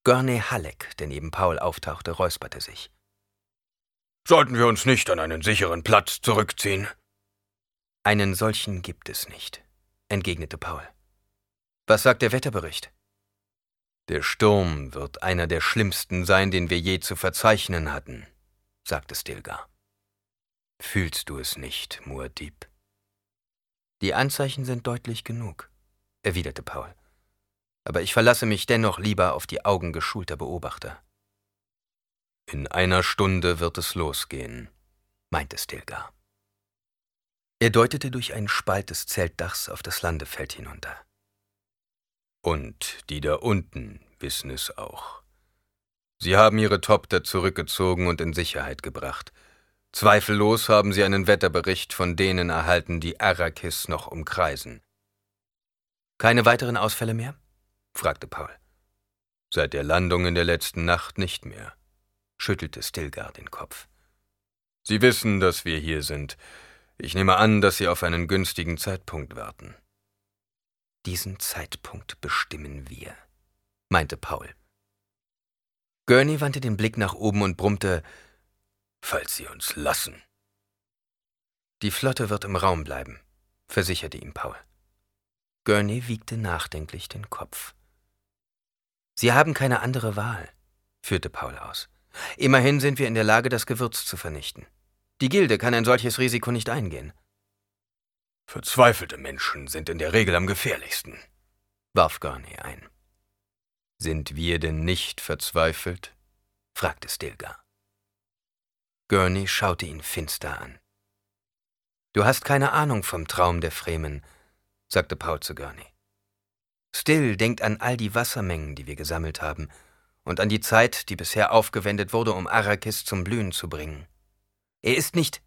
Gurney Halleck, der neben Paul auftauchte, räusperte sich. »Sollten wir uns nicht an einen sicheren Platz zurückziehen?« »Einen solchen gibt es nicht«, entgegnete Paul. »Was sagt der Wetterbericht?« »Der Sturm wird einer der schlimmsten sein, den wir je zu verzeichnen hatten«, sagte Stilgar. »Fühlst du es nicht, Muad'Dib?« »Die Anzeichen sind deutlich genug«, erwiderte Paul. »Aber ich verlasse mich dennoch lieber auf die Augen geschulter Beobachter.« »In einer Stunde wird es losgehen«, meinte Stilgar. Er deutete durch einen Spalt des Zeltdachs auf das Landefeld hinunter. »Und die da unten wissen es auch. Sie haben ihre Topter zurückgezogen und in Sicherheit gebracht. Zweifellos haben sie einen Wetterbericht von denen erhalten, die Arrakis noch umkreisen.« »Keine weiteren Ausfälle mehr?« fragte Paul. »Seit der Landung in der letzten Nacht nicht mehr«, schüttelte Stilgar den Kopf. »Sie wissen, dass wir hier sind. Ich nehme an, dass Sie auf einen günstigen Zeitpunkt warten.« »Diesen Zeitpunkt bestimmen wir«, meinte Paul. Gurney wandte den Blick nach oben und brummte, »Falls Sie uns lassen.« »Die Flotte wird im Raum bleiben«, versicherte ihm Paul. Gurney wiegte nachdenklich den Kopf. »Sie haben keine andere Wahl«, führte Paul aus. »Immerhin sind wir in der Lage, das Gewürz zu vernichten. Die Gilde kann ein solches Risiko nicht eingehen.« »Verzweifelte Menschen sind in der Regel am gefährlichsten«, warf Gurney ein. »Sind wir denn nicht verzweifelt?« fragte Stilgar. Gurney schaute ihn finster an. »Du hast keine Ahnung vom Traum der Fremen«, sagte Paul zu Gurney. »Still denkt an all die Wassermengen, die wir gesammelt haben, und an die Zeit, die bisher aufgewendet wurde, um Arrakis zum Blühen zu bringen. Er ist nicht...«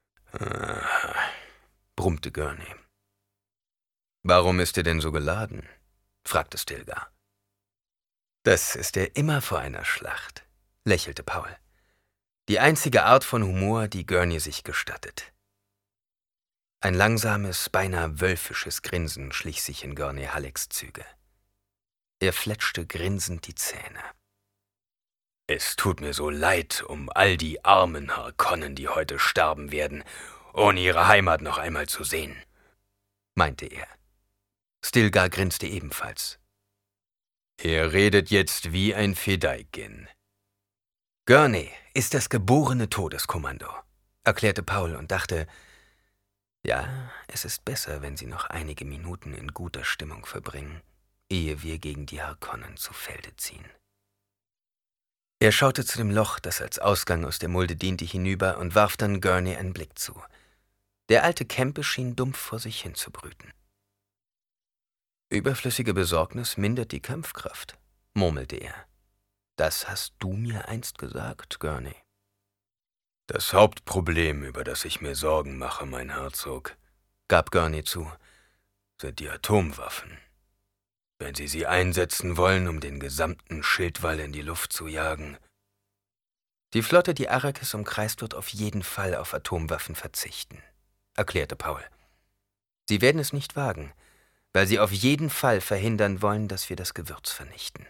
brummte Gurney. »Warum ist er denn so geladen?« fragte Stilgar. »Das ist er immer vor einer Schlacht«, lächelte Paul. »Die einzige Art von Humor, die Gurney sich gestattet.« Ein langsames, beinahe wölfisches Grinsen schlich sich in Gurney Hallecks Züge. Er fletschte grinsend die Zähne. »Es tut mir so leid um all die armen Harkonnen, die heute sterben werden, ohne ihre Heimat noch einmal zu sehen«, meinte er. Stilgar grinste ebenfalls. »Er redet jetzt wie ein Fedaykin.« »Gurney ist das geborene Todeskommando«, erklärte Paul und dachte, ja, es ist besser, wenn sie noch einige Minuten in guter Stimmung verbringen, ehe wir gegen die Harkonnen zu Felde ziehen. Er schaute zu dem Loch, das als Ausgang aus der Mulde diente, hinüber und warf dann Gurney einen Blick zu. Der alte Kempe schien dumpf vor sich hin zu brüten. »Überflüssige Besorgnis mindert die Kampfkraft«, murmelte er. »Das hast du mir einst gesagt, Gurney.« »Das Hauptproblem, über das ich mir Sorgen mache, mein Herzog«, gab Gurney zu, »sind die Atomwaffen. Wenn sie einsetzen wollen, um den gesamten Schildwall in die Luft zu jagen.« »Die Flotte, die Arrakis umkreist, wird auf jeden Fall auf Atomwaffen verzichten«, erklärte Paul. »Sie werden es nicht wagen, weil sie auf jeden Fall verhindern wollen, dass wir das Gewürz vernichten.«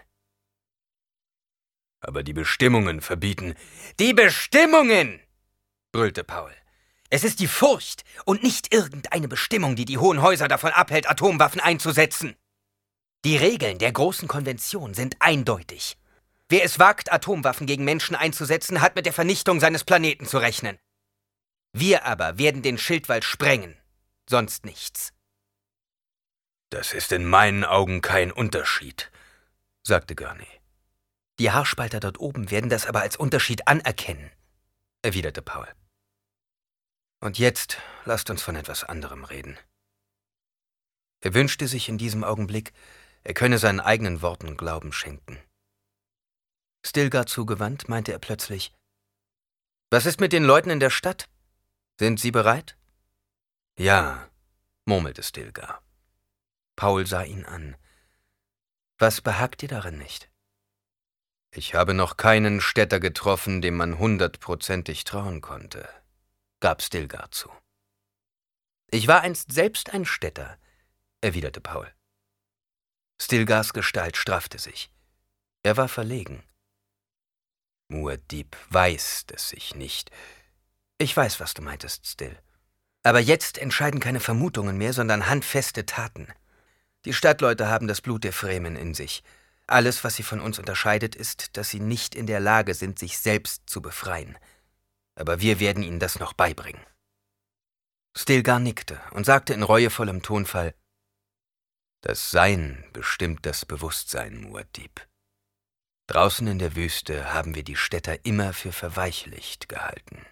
»Aber die Bestimmungen verbieten...« »Die Bestimmungen!« brüllte Paul. »Es ist die Furcht und nicht irgendeine Bestimmung, die die Hohen Häuser davon abhält, Atomwaffen einzusetzen. Die Regeln der Großen Konvention sind eindeutig. Wer es wagt, Atomwaffen gegen Menschen einzusetzen, hat mit der Vernichtung seines Planeten zu rechnen. Wir aber werden den Schildwall sprengen, sonst nichts.« »Das ist in meinen Augen kein Unterschied«, sagte Gurney. »Die Haarspalter dort oben werden das aber als Unterschied anerkennen«, erwiderte Paul. »Und jetzt lasst uns von etwas anderem reden.« Er wünschte sich in diesem Augenblick, er könne seinen eigenen Worten Glauben schenken. Stilgar zugewandt, meinte er plötzlich, »Was ist mit den Leuten in der Stadt? Sind sie bereit?« »Ja«, murmelte Stilgar. Paul sah ihn an. »Was behagt dir darin nicht?« »Ich habe noch keinen Städter getroffen, dem man 100%ig trauen konnte«, gab Stilgar zu. »Ich war einst selbst ein Städter«, erwiderte Paul. Stilgars Gestalt straffte sich. Er war verlegen. Muad'Dib weiß, dass ich nicht... Ich weiß, was du meintest, Still. Aber jetzt entscheiden keine Vermutungen mehr, sondern handfeste Taten. Die Stadtleute haben das Blut der Fremen in sich. Alles, was sie von uns unterscheidet, ist, dass sie nicht in der Lage sind, sich selbst zu befreien. Aber wir werden ihnen das noch beibringen. Stilgar nickte und sagte in reuevollem Tonfall: Das Sein bestimmt das Bewusstsein, Muad'Dib. Draußen in der Wüste haben wir die Städter immer für verweichlicht gehalten.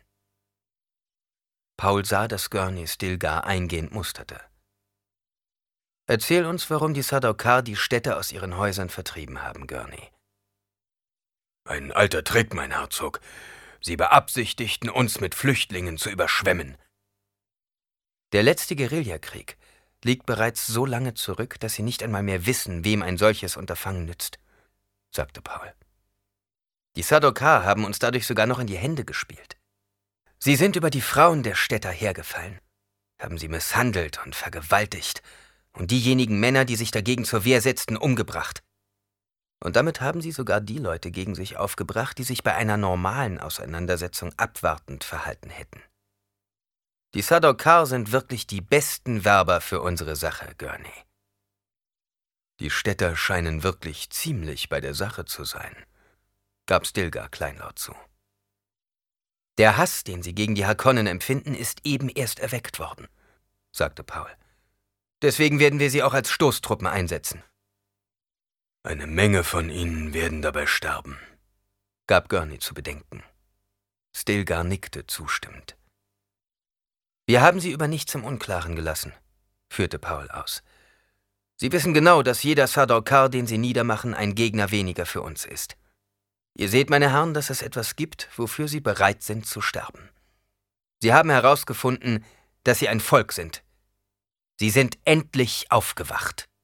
Paul sah, dass Gurney Stilgar eingehend musterte. Erzähl uns, warum die Sardaukar die Städter aus ihren Häusern vertrieben haben, Gurney. Ein alter Trick, mein Herzog. Sie beabsichtigten, uns mit Flüchtlingen zu überschwemmen. Der letzte Guerillakrieg liegt bereits so lange zurück, dass sie nicht einmal mehr wissen, wem ein solches Unterfangen nützt, sagte Paul. Die Sardaukar haben uns dadurch sogar noch in die Hände gespielt. Sie sind über die Frauen der Städter hergefallen, haben sie misshandelt und vergewaltigt und diejenigen Männer, die sich dagegen zur Wehr setzten, umgebracht. Und damit haben sie sogar die Leute gegen sich aufgebracht, die sich bei einer normalen Auseinandersetzung abwartend verhalten hätten. Die Sardaukar sind wirklich die besten Werber für unsere Sache, Gurney. Die Städter scheinen wirklich ziemlich bei der Sache zu sein, gab Stilgar kleinlaut zu. Der Hass, den sie gegen die Harkonnen empfinden, ist eben erst erweckt worden, sagte Paul. Deswegen werden wir sie auch als Stoßtruppen einsetzen. Eine Menge von ihnen werden dabei sterben, gab Gurney zu bedenken. Stilgar nickte zustimmend. Wir haben sie über nichts im Unklaren gelassen, führte Paul aus. Sie wissen genau, dass jeder Sardaukar, den sie niedermachen, ein Gegner weniger für uns ist. Ihr seht, meine Herren, dass es etwas gibt, wofür sie bereit sind zu sterben. Sie haben herausgefunden, dass sie ein Volk sind. Sie sind endlich aufgewacht.